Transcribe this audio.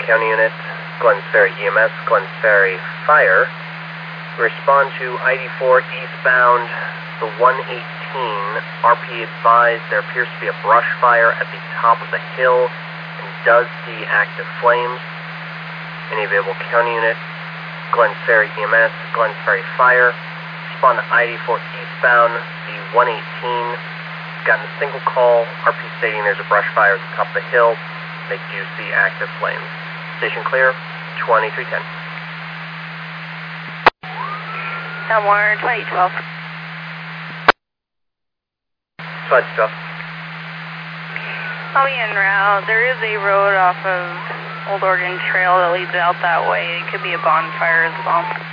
County Unit, Glens Ferry EMS, Glens Ferry Fire. Respond to ID4 eastbound, the 118. RP advised there appears to be a brush fire at the top of the hill and does see active flames. Any available County Unit, Glens Ferry EMS, Glens Ferry Fire. Respond to ID4 eastbound, the 118. Gotten a single call, RP stating there's a brush fire at the top of the hill. They do see active flames. Station clear, 2310. Somewhere 2012. 2012. I'll be en route. There is a road off of Old Oregon Trail that leads out that way. It could be a bonfire as well.